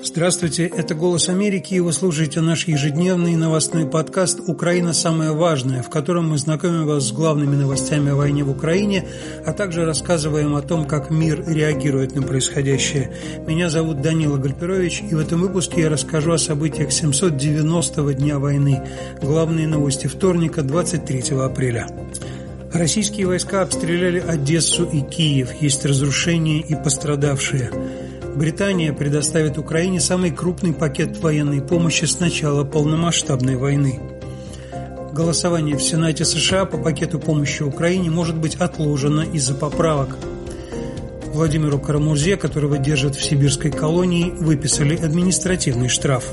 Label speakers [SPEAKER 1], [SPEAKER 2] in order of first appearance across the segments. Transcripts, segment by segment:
[SPEAKER 1] Здравствуйте, это «Голос Америки», и вы слушаете наш ежедневный новостной подкаст «Украина. Самое важное», в котором мы знакомим вас с главными новостями о войне в Украине, а также рассказываем о том, как мир реагирует на происходящее. Меня зовут Данила Гальперович, и в этом выпуске я расскажу о событиях 790-го дня войны. Главные новости вторника, 23 апреля. Российские войска обстреляли Одессу и Киев, есть разрушения и пострадавшие. Британия предоставит Украине самый крупный пакет военной помощи с начала полномасштабной войны. Голосование в Сенате США по пакету помощи Украине может быть отложено из-за поправок. Владимиру Карамурзе, которого держат в сибирской колонии, выписали административный штраф.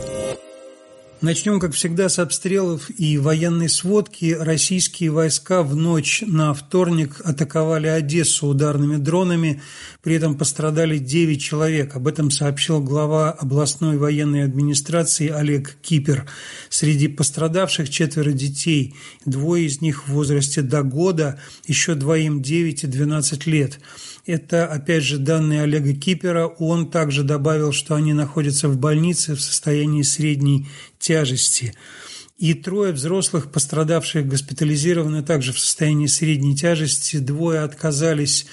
[SPEAKER 1] Начнем, как всегда, с обстрелов и военной сводки. Российские войска в ночь на вторник атаковали Одессу ударными дронами, при этом пострадали 9 человек. Об этом сообщил глава областной военной администрации Олег Кипер. Среди пострадавших 4 детей, 2 из них в возрасте до года, еще 2 9 и 12 лет. Это, опять же, данные Олега Кипера. Он также добавил, что они находятся в больнице в состоянии средней тяжести. И 3 взрослых пострадавших госпитализированы также в состоянии средней тяжести. 2 отказались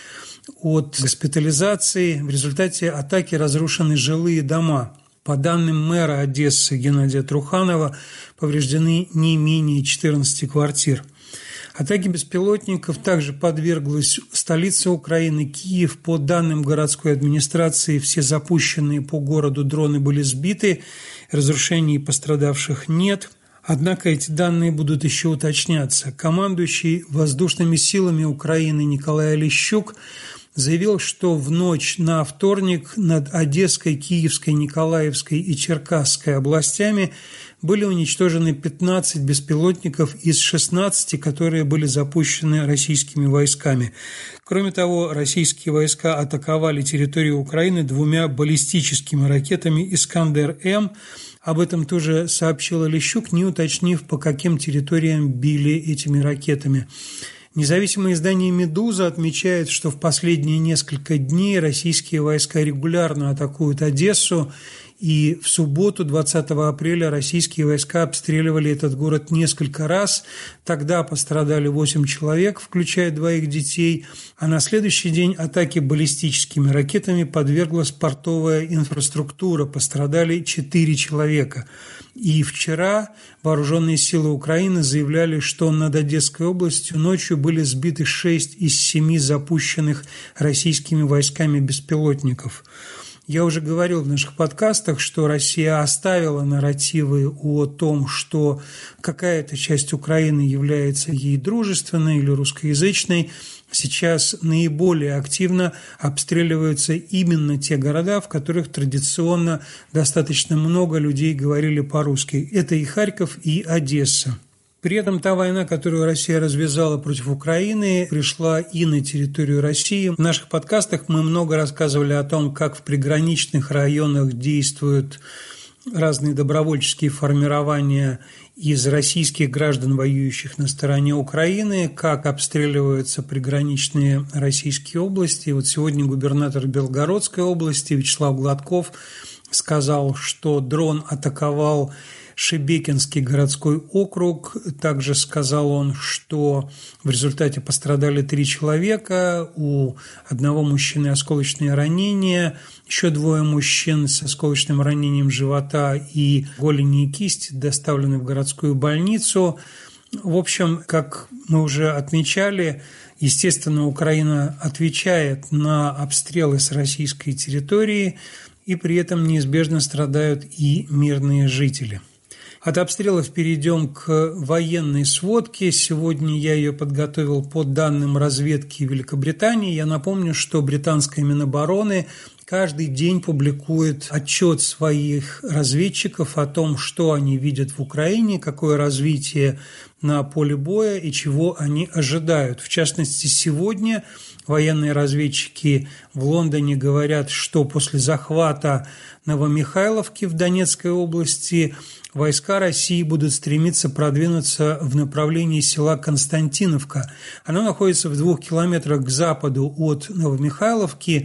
[SPEAKER 1] от госпитализации. В результате атаки разрушены жилые дома. По данным мэра Одессы Геннадия Труханова, повреждены не менее 14 квартир. Атаке беспилотников также подверглась столица Украины, Киев. По данным городской администрации, все запущенные по городу дроны были сбиты, разрушений и пострадавших нет. Однако эти данные будут еще уточняться. Командующий воздушными силами Украины Николай Олещук заявил, что в ночь на вторник над Одесской, Киевской, Николаевской и Черкасской областями были уничтожены 15 беспилотников из 16, которые были запущены российскими войсками. Кроме того, российские войска атаковали территорию Украины 2 баллистическими ракетами «Искандер-М». Об этом тоже сообщил Олещук, не уточнив, по каким территориям били этими ракетами. Независимое издание «Медуза» отмечает, что в последние несколько дней российские войска регулярно атакуют Одессу, и в субботу, 20 апреля, российские войска обстреливали этот город несколько раз. Тогда пострадали 8 человек, включая 2 детей, а на следующий день атаки баллистическими ракетами подверглась портовая инфраструктура, пострадали 4 человека. И вчера вооруженные силы Украины заявляли, что над Одесской областью ночью были сбиты 6 из 7 запущенных российскими войсками беспилотников. Я уже говорил в наших подкастах, что Россия оставила нарративы о том, что какая-то часть Украины является ей дружественной или русскоязычной. Сейчас наиболее активно обстреливаются именно те города, в которых традиционно достаточно много людей говорили по-русски. Это и Харьков, и Одесса. При этом та война, которую Россия развязала против Украины, пришла и на территорию России. В наших подкастах мы много рассказывали о том, как в приграничных районах действуют разные добровольческие формирования из российских граждан, воюющих на стороне Украины, как обстреливаются приграничные российские области. Вот сегодня губернатор Белгородской области Вячеслав Гладков сказал, что дрон атаковал Шебекинский городской округ. Также сказал он, что в результате пострадали 3 человека, у одного мужчины осколочные ранения, еще 2 мужчин с осколочным ранением живота и голени и кисти доставлены в городскую больницу. В общем, как мы уже отмечали, естественно, Украина отвечает на обстрелы с российской территории, и при этом неизбежно страдают и мирные жители. От обстрелов перейдем к военной сводке. Сегодня я ее подготовил по данным разведки Великобритании. Я напомню, что британская Минобороны каждый день публикует отчет своих разведчиков о том, что они видят в Украине, какое развитие на поле боя и чего они ожидают. В частности, сегодня военные разведчики в Лондоне говорят, что после захвата Новомихайловки в Донецкой области войска России будут стремиться продвинуться в направлении села Константиновка. Оно находится в 2 километрах к западу от Новомихайловки,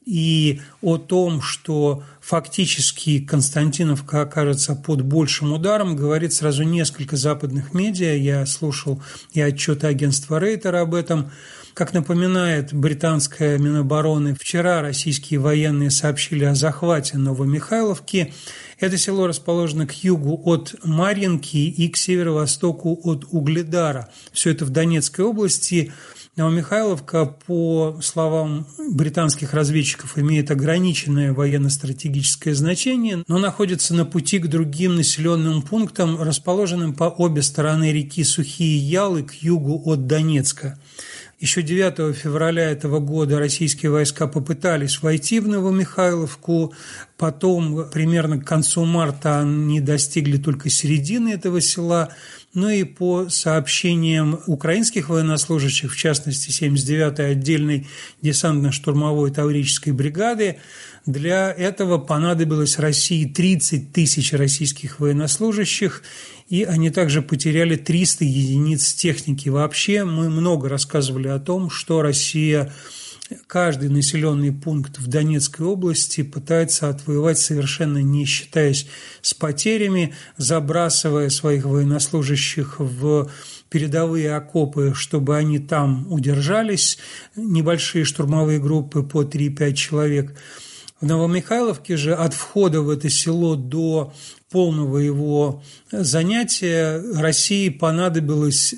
[SPEAKER 1] и о том, что фактически Константиновка окажется под большим ударом, говорит сразу несколько западных медиа. Я слушал и отчеты агентства Рейтера об этом. Как напоминает британская Минобороны, вчера российские военные сообщили о захвате Новомихайловки. Это село расположено к югу от Марьинки и к северо-востоку от Угледара. Все это в Донецкой области. Новомихайловка, по словам британских разведчиков, имеет ограниченное военно-стратегическое значение, но находится на пути к другим населенным пунктам, расположенным по обе стороны реки Сухие Ялы к югу от Донецка. Еще 9 февраля этого года российские войска попытались войти в Новомихайловку, потом примерно к концу марта они достигли только середины этого села. Ну и по сообщениям украинских военнослужащих, в частности 79-й отдельной десантно-штурмовой таврической бригады, для этого понадобилось России 30 тысяч российских военнослужащих, и они также потеряли 300 единиц техники. Вообще мы много рассказывали о том, что Россия каждый населенный пункт в Донецкой области пытается отвоевать, совершенно не считаясь с потерями, забрасывая своих военнослужащих в передовые окопы, чтобы они там удержались, небольшие штурмовые группы по 3-5 человек. В Новомихайловке же от входа в это село до полного его занятия России понадобилось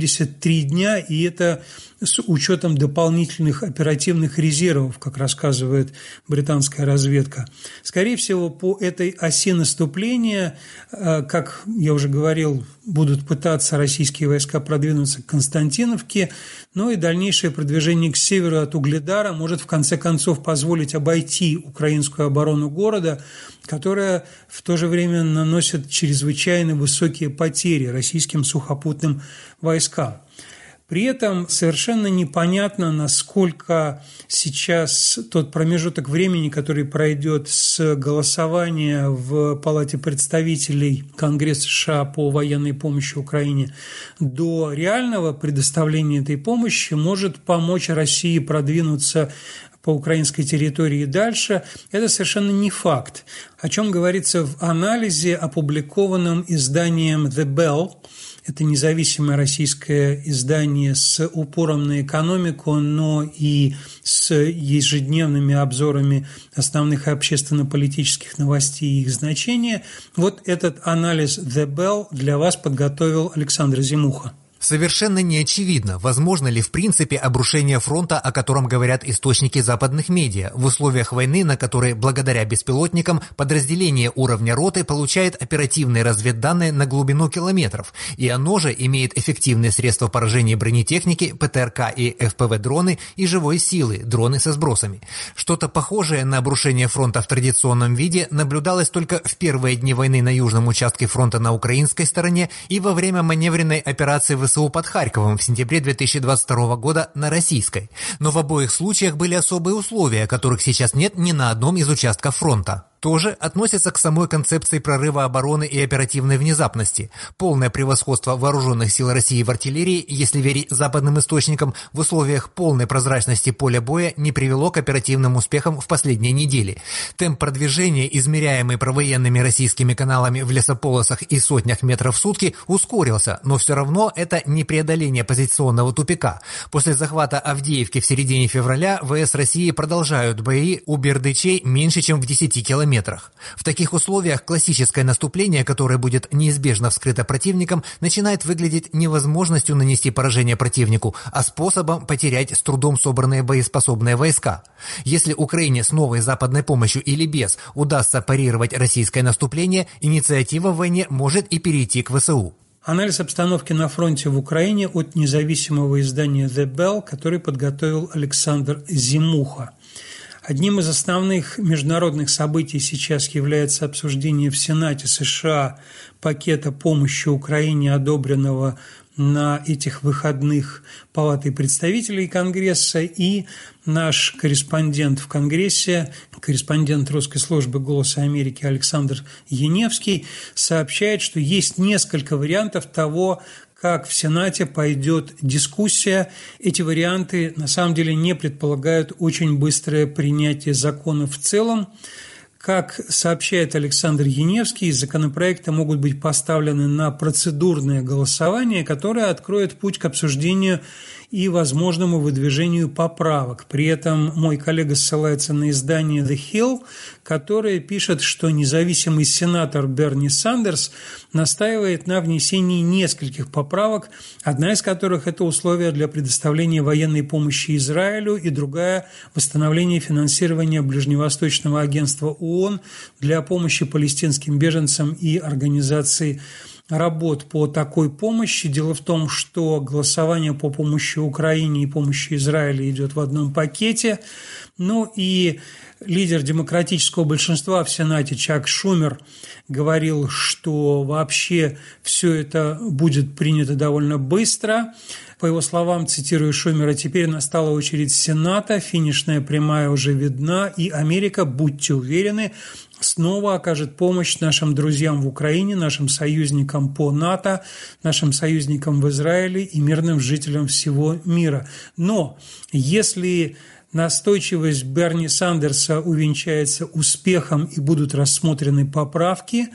[SPEAKER 1] 73 дня, и это с учетом дополнительных оперативных резервов, как рассказывает британская разведка. Скорее всего, по этой оси наступления, как я уже говорил, будут пытаться российские войска продвинуться к Константиновке, но и дальнейшее продвижение к северу от Угледара может в конце концов позволить обойти украинскую оборону города, которая в то же время наносит чрезвычайно высокие потери российским сухопутным войскам. При этом совершенно непонятно, насколько сейчас тот промежуток времени, который пройдет с голосования в Палате представителей Конгресса США по военной помощи Украине до реального предоставления этой помощи, может помочь России продвинуться по украинской территории дальше, это совершенно не факт. О чем говорится в анализе, опубликованном изданием The Bell. Это независимое российское издание с упором на экономику, но и с ежедневными обзорами основных общественно-политических новостей и их значения. Вот этот анализ The Bell для вас подготовил Александр Зимуха.
[SPEAKER 2] Совершенно не очевидно, возможно ли в принципе обрушение фронта, о котором говорят источники западных медиа, в условиях войны, на которой благодаря беспилотникам подразделение уровня роты получает оперативные разведданные на глубину километров, и оно же имеет эффективные средства поражения бронетехники, ПТРК и ФПВ-дроны и живой силы, дроны со сбросами. Что-то похожее на обрушение фронта в традиционном виде наблюдалось только в первые дни войны на южном участке фронта на украинской стороне и во время маневренной операции ВСУ под Харьковом в сентябре 2022 года на российской. Но в обоих случаях были особые условия, которых сейчас нет ни на одном из участков фронта. Тоже относится к самой концепции прорыва обороны и оперативной внезапности. Полное превосходство вооруженных сил России в артиллерии, если верить западным источникам, в условиях полной прозрачности поля боя не привело к оперативным успехам в последние недели. Темп продвижения, измеряемый провоенными российскими каналами в лесополосах и сотнях метров в сутки, ускорился, но все равно это не преодоление позиционного тупика. После захвата Авдеевки в середине февраля ВС России продолжают бои у Бердычей меньше, чем в 10 километрах. В таких условиях классическое наступление, которое будет неизбежно вскрыто противником, начинает выглядеть невозможностью нанести поражение противнику, а способом потерять с трудом собранные боеспособные войска. Если Украине с новой западной помощью или без удастся парировать российское наступление, инициатива в войне может и перейти к ВСУ.
[SPEAKER 1] Анализ обстановки на фронте в Украине от независимого издания The Bell, который подготовил Александр Зимуха. Одним из основных международных событий сейчас является обсуждение в Сенате США пакета помощи Украине, одобренного на этих выходных Палатой представителей Конгресса, и наш корреспондент в Конгрессе, корреспондент русской службы «Голоса Америки» Александр Яневский сообщает, что есть несколько вариантов того, как в Сенате пойдет дискуссия. Эти варианты на самом деле не предполагают очень быстрое принятие закона в целом. Как сообщает Александр Яневский, законопроекты могут быть поставлены на процедурное голосование, которое откроет путь к обсуждению и возможному выдвижению поправок. При этом мой коллега ссылается на издание The Hill, которое пишет, что независимый сенатор Берни Сандерс настаивает на внесении нескольких поправок, одна из которых – это условия для предоставления военной помощи Израилю, и другая – восстановление финансирования Ближневосточного агентства ООН для помощи палестинским беженцам и организации работ по такой помощи. Дело в том, что голосование по помощи Украине и помощи Израилю идет в одном пакете. Ну и лидер демократического большинства в Сенате Чак Шумер говорил, что вообще все это будет принято довольно быстро. По его словам, цитирую Шумера, «Теперь настала очередь Сената, финишная прямая уже видна, и Америка, будьте уверены, снова окажет помощь нашим друзьям в Украине, нашим союзникам по НАТО, нашим союзникам в Израиле и мирным жителям всего мира». Но если настойчивость Берни Сандерса увенчается успехом и будут рассмотрены поправки,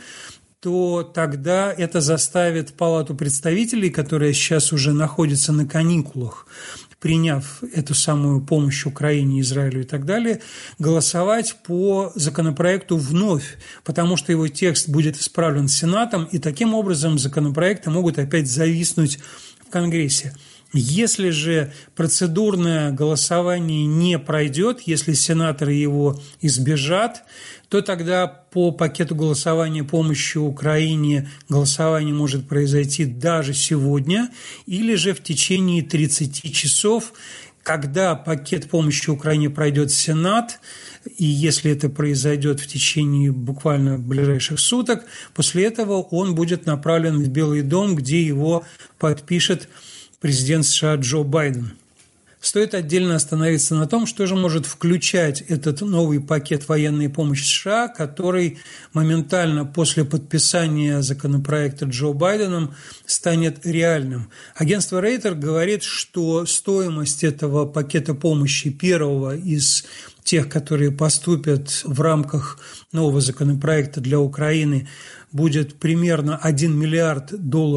[SPEAKER 1] то тогда это заставит Палату представителей, которая сейчас уже находится на каникулах, приняв эту самую помощь Украине, Израилю и так далее, голосовать по законопроекту вновь, потому что его текст будет исправлен Сенатом, и таким образом законопроекты могут опять зависнуть в Конгрессе. Если же процедурное голосование не пройдет, если сенаторы его избежат, то тогда по пакету голосования помощи Украине голосование может произойти даже сегодня или же в течение 30 часов, когда пакет помощи Украине пройдет в Сенат, и если это произойдет в течение буквально ближайших суток, после этого он будет направлен в Белый дом, где его подпишет президент США Джо Байден. Стоит отдельно остановиться на том, что же может включать этот новый пакет военной помощи США, который моментально после подписания законопроекта Джо Байденом станет реальным. Агентство Рейтер говорит, что стоимость этого пакета помощи, первого из тех, которые поступят в рамках нового законопроекта для Украины, будет примерно $1 миллиард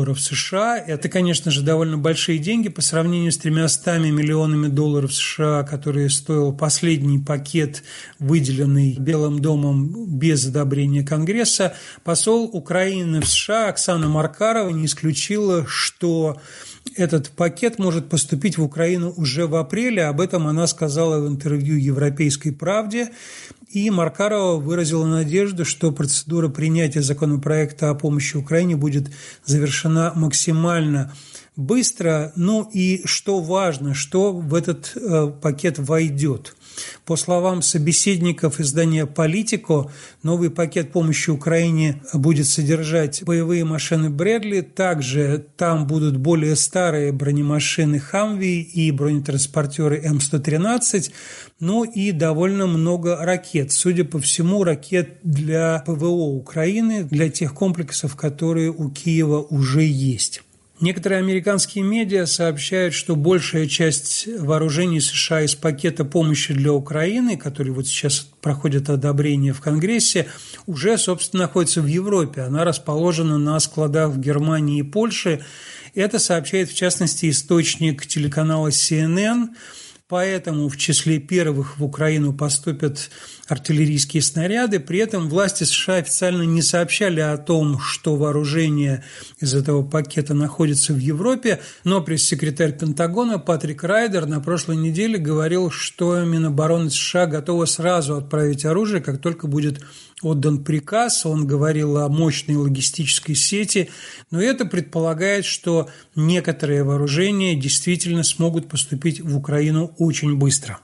[SPEAKER 1] США. Это, конечно же, довольно большие деньги по сравнению с $300 миллионами США, которые стоил последний пакет, выделенный Белым домом без одобрения Конгресса. Посол Украины в США Оксана Маркарова не исключила, что этот пакет может поступить в Украину уже в апреле. Об этом она сказала в интервью «Европейской правде». И Маркарова выразила надежду, что процедура принятия законопроекта о помощи Украине будет завершена максимально быстро. Ну и что важно, что в этот пакет войдет. По словам собеседников издания «Политико», новый пакет помощи Украине будет содержать боевые машины Брэдли, также там будут более старые бронемашины «Хамви» и бронетранспортеры М113, ну и довольно много ракет. Судя по всему, ракет для ПВО Украины, для тех комплексов, которые у Киева уже есть. Некоторые американские медиа сообщают, что большая часть вооружений США из пакета помощи для Украины, который вот сейчас проходит одобрение в Конгрессе, уже, собственно, находится в Европе. Она расположена на складах в Германии и Польше. Это сообщает, в частности, источник телеканала CNN. Поэтому в числе первых в Украину поступят артиллерийские снаряды. При этом власти США официально не сообщали о том, что вооружение из этого пакета находится в Европе, но пресс-секретарь Пентагона Патрик Райдер на прошлой неделе говорил, что Минобороны США готова сразу отправить оружие, как только будет отдан приказ. Он говорил о мощной логистической сети, но это предполагает, что некоторые вооружения действительно смогут поступить в Украину очень быстро.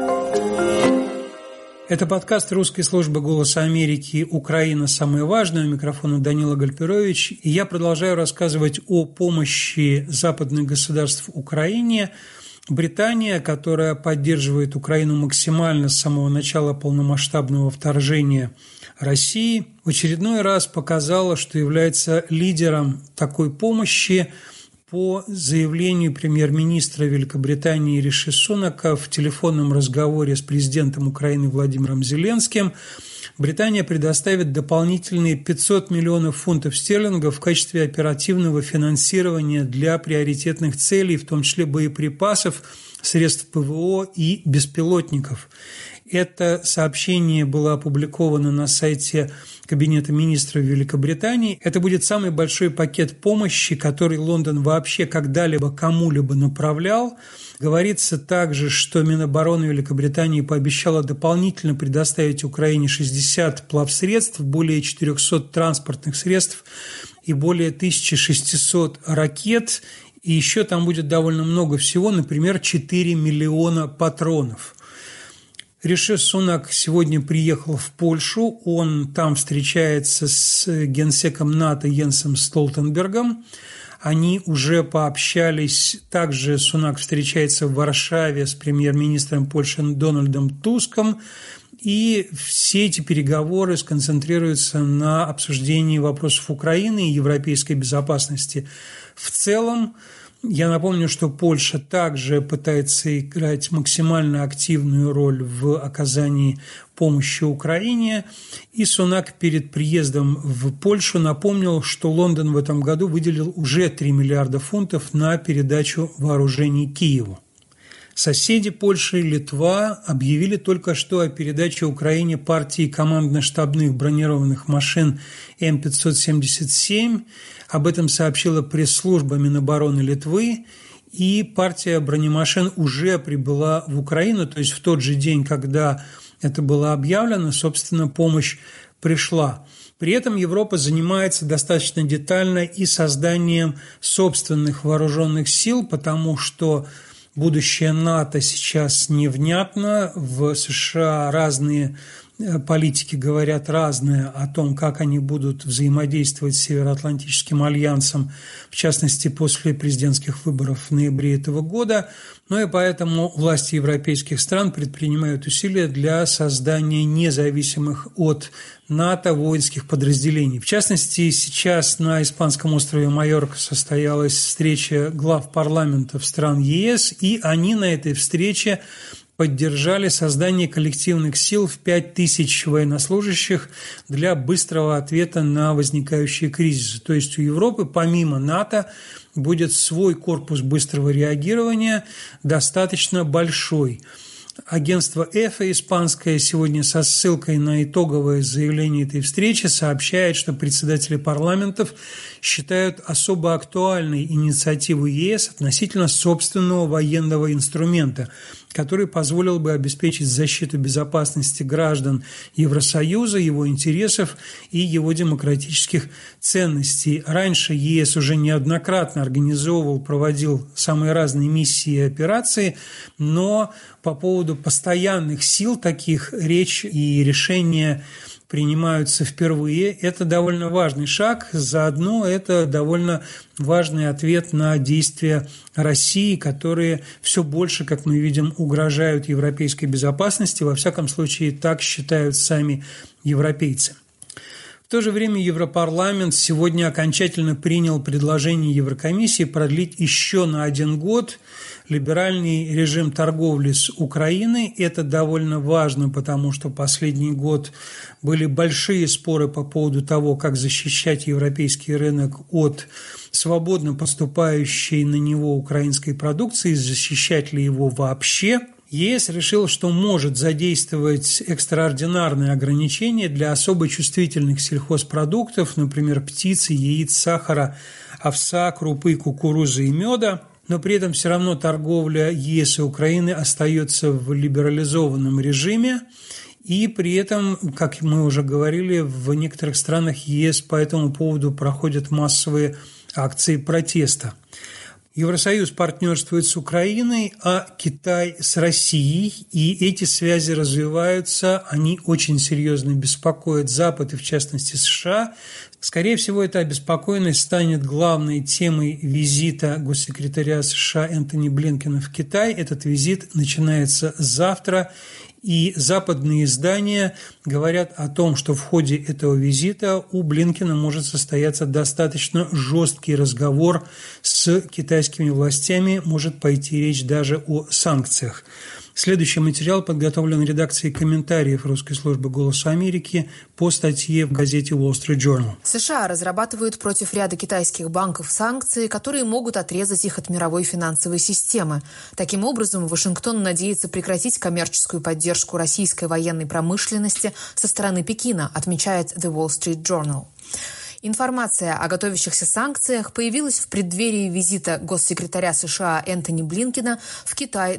[SPEAKER 1] Это подкаст русской службы «Голоса Америки» «Украина. Самое важное». У микрофона Данила Гальперович. И я продолжаю рассказывать о помощи западных государств Украине. Британия, которая поддерживает Украину максимально с самого начала полномасштабного вторжения России, в очередной раз показала, что является лидером такой помощи. по заявлению премьер-министра Великобритании Риши Сунака в телефонном разговоре с президентом Украины Владимиром Зеленским, Британия предоставит дополнительные 500 миллионов фунтов стерлингов в качестве оперативного финансирования для приоритетных целей, в том числе боеприпасов, средств ПВО и беспилотников. Это сообщение было опубликовано на сайте Кабинета министров Великобритании. Это будет самый большой пакет помощи, который Лондон вообще когда-либо кому-либо направлял. Говорится также, что Минобороны Великобритании пообещала дополнительно предоставить Украине 60 плавсредств, более 400 транспортных средств и более 1600 ракет. И еще там будет довольно много всего, например, 4 миллиона патронов. Риши Сунак сегодня приехал в Польшу, он там встречается с генсеком НАТО Йенсом Столтенбергом. Они уже пообщались, также Сунак встречается в Варшаве с премьер-министром Польши Дональдом Туском, и все эти переговоры сконцентрируются на обсуждении вопросов Украины и европейской безопасности в целом. Я напомню, что Польша также пытается играть максимально активную роль в оказании помощи Украине, и Сунак перед приездом в Польшу напомнил, что Лондон в этом году выделил уже 3 миллиарда фунтов на передачу вооружений Киеву. Соседи Польши, Литва, объявили только что о передаче Украине партии командно-штабных бронированных машин М577. Об этом сообщила пресс-служба Минобороны Литвы, и партия бронемашин уже прибыла в Украину, то есть в тот же день, когда это было объявлено, собственно, помощь пришла. При этом Европа занимается достаточно детально и созданием собственных вооруженных сил, потому что будущее НАТО сейчас невнятно. В США разные политики говорят разное о том, как они будут взаимодействовать с Североатлантическим альянсом, в частности, после президентских выборов в ноябре этого года. Ну и поэтому власти европейских стран предпринимают усилия для создания независимых от НАТО воинских подразделений. В частности, сейчас на испанском острове Майорка состоялась встреча глав парламентов стран ЕС, и они на этой встрече поддержали создание коллективных сил в 5000 военнослужащих для быстрого ответа на возникающие кризисы. То есть у Европы помимо НАТО будет свой корпус быстрого реагирования, достаточно большой. Агентство ЭФА испанское сегодня со ссылкой на итоговое заявление этой встречи сообщает, что председатели парламентов считают особо актуальной инициативу ЕС относительно собственного военного инструмента, который позволил бы обеспечить защиту безопасности граждан Евросоюза, его интересов и его демократических ценностей. Раньше ЕС уже неоднократно организовывал, проводил самые разные миссии и операции, но по поводу постоянных сил таких речь и решения принимаются впервые. Это довольно важный шаг, заодно это довольно важный ответ на действия России, которые все больше, как мы видим, угрожают европейской безопасности, во всяком случае так считают сами европейцы. В то же время Европарламент сегодня окончательно принял предложение Еврокомиссии продлить еще на 1 год либеральный режим торговли с Украиной. Это довольно важно, потому что последний год были большие споры по поводу того, как защищать европейский рынок от свободно поступающей на него украинской продукции, защищать ли его вообще. ЕС решил, что может задействовать экстраординарные ограничения для особо чувствительных сельхозпродуктов, например, птицы, яиц, сахара, овса, крупы, кукурузы и меда. Но при этом все равно торговля ЕС и Украины остается в либерализованном режиме, и при этом, как мы уже говорили, в некоторых странах ЕС по этому поводу проходят массовые акции протеста. Евросоюз партнерствует с Украиной, а Китай с Россией, и эти связи развиваются, они очень серьезно беспокоят Запад и, в частности, США. Скорее всего, эта обеспокоенность станет главной темой визита госсекретаря США Энтони Блинкена в Китай. Этот визит начинается завтра, И западные издания говорят о том, что в ходе этого визита у Блинкена может состояться достаточно жесткий разговор с китайскими властями, может пойти речь даже о санкциях. Следующий материал подготовлен редакцией комментариев русской службы «Голоса Америки» по статье в газете Wall Street Journal.
[SPEAKER 3] США разрабатывают против ряда китайских банков санкции, которые могут отрезать их от мировой финансовой системы. Таким образом, Вашингтон надеется прекратить коммерческую поддержку российской военной промышленности со стороны Пекина, отмечает The Wall Street Journal. Информация о готовящихся санкциях появилась в преддверии визита госсекретаря США Энтони Блинкена в Китай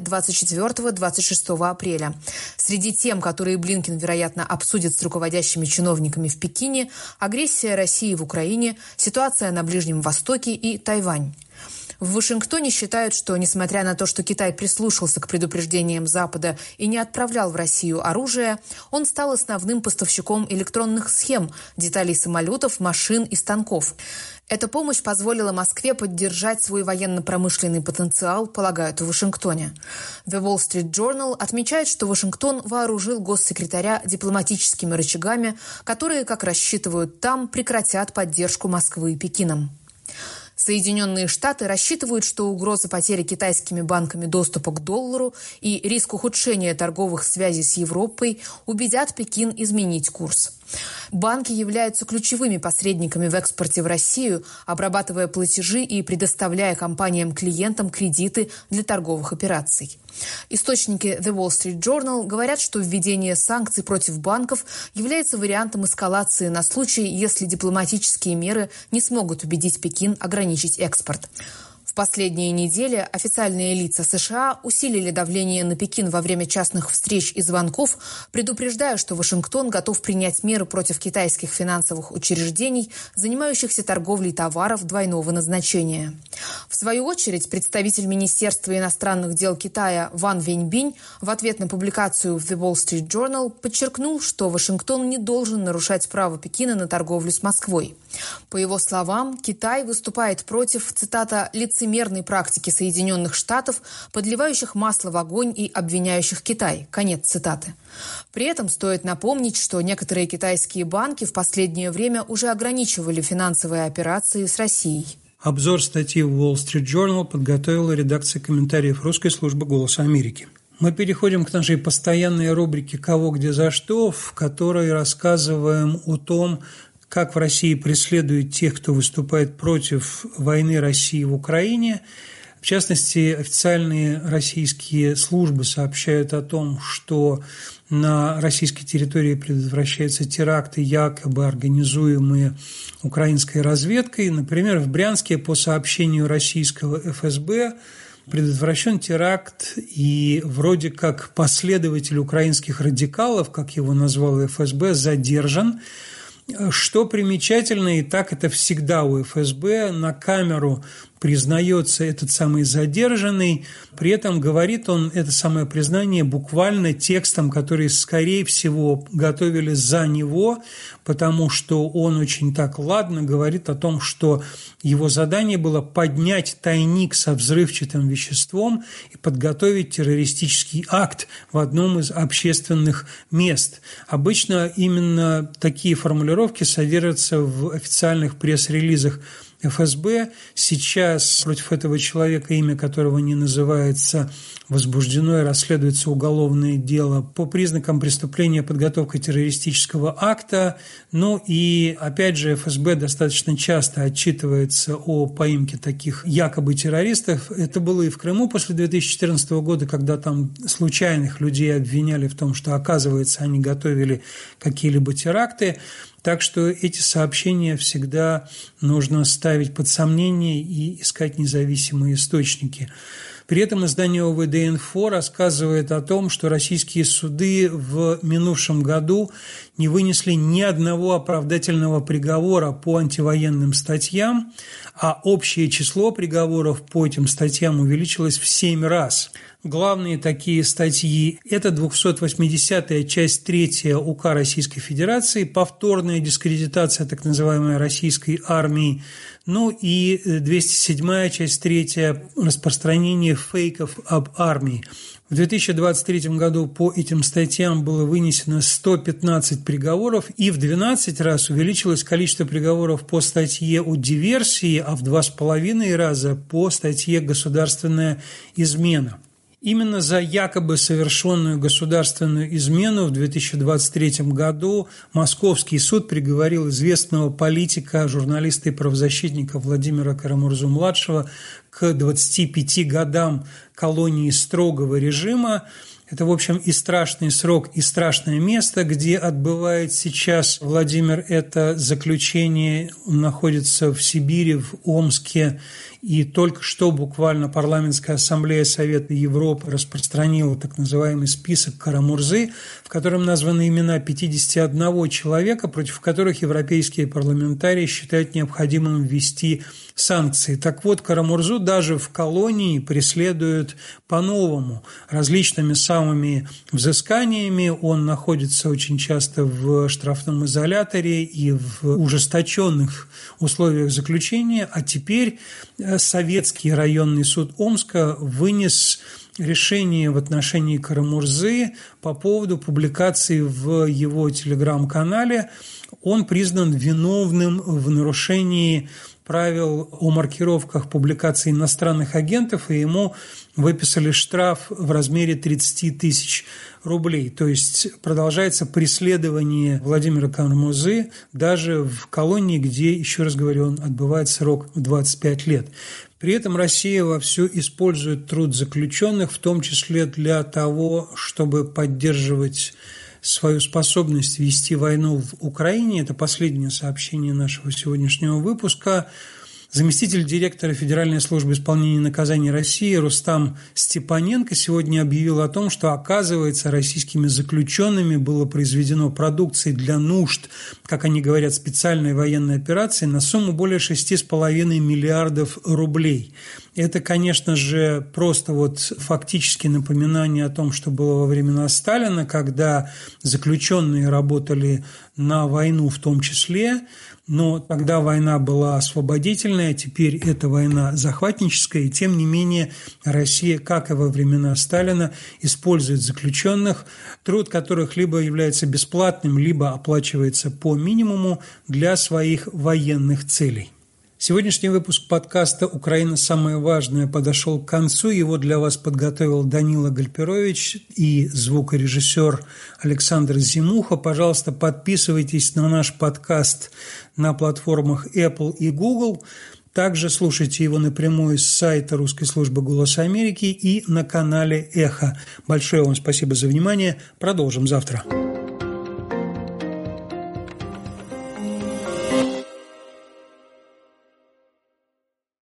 [SPEAKER 3] 24-26 апреля. Среди тем, которые Блинкен, вероятно, обсудит с руководящими чиновниками в Пекине, агрессия России в Украине, ситуация на Ближнем Востоке и Тайвань. В Вашингтоне считают, что, несмотря на то, что Китай прислушался к предупреждениям Запада и не отправлял в Россию оружие, он стал основным поставщиком электронных схем, деталей самолетов, машин и станков. Эта помощь позволила Москве поддержать свой военно-промышленный потенциал, полагают в Вашингтоне. The Wall Street Journal отмечает, что Вашингтон вооружил госсекретаря дипломатическими рычагами, которые, как рассчитывают там, прекратят поддержку Москвы Пекином. Соединенные Штаты рассчитывают, что угроза потери китайскими банками доступа к доллару и риск ухудшения торговых связей с Европой убедят Пекин изменить курс. Банки являются ключевыми посредниками в экспорте в Россию, обрабатывая платежи и предоставляя компаниям-клиентам кредиты для торговых операций. Источники The Wall Street Journal говорят, что введение санкций против банков является вариантом эскалации на случай, если дипломатические меры не смогут убедить Пекин ограничить экспорт. В последние недели официальные лица США усилили давление на Пекин во время частных встреч и звонков, предупреждая, что Вашингтон готов принять меры против китайских финансовых учреждений, занимающихся торговлей товаров двойного назначения. В свою очередь, представитель Министерства иностранных дел Китая Ван Вэньбинь в ответ на публикацию в The Wall Street Journal подчеркнул, что Вашингтон не должен нарушать право Пекина на торговлю с Москвой. По его словам, Китай выступает против, цитата, лицемерной практики Соединенных Штатов, подливающих масло в огонь и обвиняющих Китай. Конец цитаты. При этом стоит напомнить, что некоторые китайские банки в последнее время уже ограничивали финансовые операции с Россией.
[SPEAKER 1] Обзор статьи в Wall Street Journal подготовила редакция комментариев русской службы «Голоса Америки». Мы переходим к нашей постоянной рубрике «Кого, где, за что», в которой рассказываем о том, как в России преследуют тех, кто выступает против войны России в Украине. В частности, официальные российские службы сообщают о том, что на российской территории предотвращаются теракты, якобы организуемые украинской разведкой. Например, в Брянске, по сообщению российского ФСБ, предотвращен теракт, и вроде как последователь украинских радикалов, как его назвал ФСБ, задержан. Что примечательно, и так это всегда у ФСБ, на камеру признается этот самый задержанный, при этом говорит он это самое признание буквально текстом, который, скорее всего, готовили за него, потому что он очень так ладно говорит о том, что его задание было поднять тайник со взрывчатым веществом и подготовить террористический акт в одном из общественных мест. Обычно именно такие формулировки содержатся в официальных пресс-релизах ФСБ. Сейчас против этого человека, имя которого не называется, возбуждено и расследуется уголовное дело по признакам преступления подготовка террористического акта. Ну и, опять же, ФСБ достаточно часто отчитывается о поимке таких якобы террористов. Это было и в Крыму после 2014 года, когда там случайных людей обвиняли в том, что, оказывается, они готовили какие-либо теракты. Так что эти сообщения всегда нужно ставить под сомнение и искать независимые источники. При этом издание ОВД-Инфо рассказывает о том, что российские суды в минувшем году не вынесли ни одного оправдательного приговора по антивоенным статьям, а общее число приговоров по этим статьям увеличилось в 7 раз. Главные такие статьи – это 280-я часть 3 УК Российской Федерации, повторная дискредитация так называемой российской армии, ну и 207-я часть 3 распространение фейков об армии. В В 2023 году по этим статьям было вынесено 115 приговоров, и в 12 раз увеличилось количество приговоров по статье о диверсии, а в 2,5 раза по статье «Государственная измена». Именно за якобы совершенную государственную измену в 2023 году Московский суд приговорил известного политика, журналиста и правозащитника Владимира Карамурзу-младшего к 25 годам колонии строгого режима. Это, в общем, и страшный срок, и страшное место, где отбывает сейчас Владимир это заключение. Он находится в Сибири, в Омске. И только что буквально Парламентская ассамблея Совета Европы распространила так называемый список Карамурзы, в котором названы имена 51 человека, против которых европейские парламентарии считают необходимым ввести санкции. Так вот, Карамурзу даже в колонии преследуют по-новому, различными самыми взысканиями. Он находится очень часто в штрафном изоляторе и в ужесточенных условиях заключения, а теперь Советский районный суд Омска вынес решение в отношении Карамурзы по поводу публикации в его телеграм-канале. Он признан виновным в нарушении правил о маркировках публикаций иностранных агентов, и ему выписали штраф в размере 30 тысяч рублей. То есть продолжается преследование Владимира Карамурзы даже в колонии, где, еще раз говорю, он отбывает срок в 25 лет. При этом Россия вовсю использует труд заключенных, в том числе для того, чтобы поддерживать свою способность вести войну в Украине. Это последнее сообщение нашего сегодняшнего выпуска. Заместитель директора Федеральной службы исполнения наказаний России Рустам Степаненко сегодня объявил о том, что, оказывается, российскими заключенными было произведено продукции для нужд, как они говорят, специальной военной операции на сумму более 6,5 миллиардов рублей. Это, конечно же, просто фактически напоминание о том, что было во времена Сталина, когда заключенные работали на войну в том числе, но тогда война была освободительная, теперь это война захватническая, и тем не менее Россия, как и во времена Сталина, использует заключенных, труд которых либо является бесплатным, либо оплачивается по минимуму для своих военных целей. Сегодняшний выпуск подкаста «Украина. Самое важное» подошел к концу. Его для вас подготовил Данила Гальперович и звукорежиссер Александр Зимуха. Пожалуйста, подписывайтесь на наш подкаст на платформах Apple и Google. Также слушайте его напрямую с сайта Русской службы «Голос Америки» и на канале «Эхо». Большое вам спасибо за внимание. Продолжим завтра.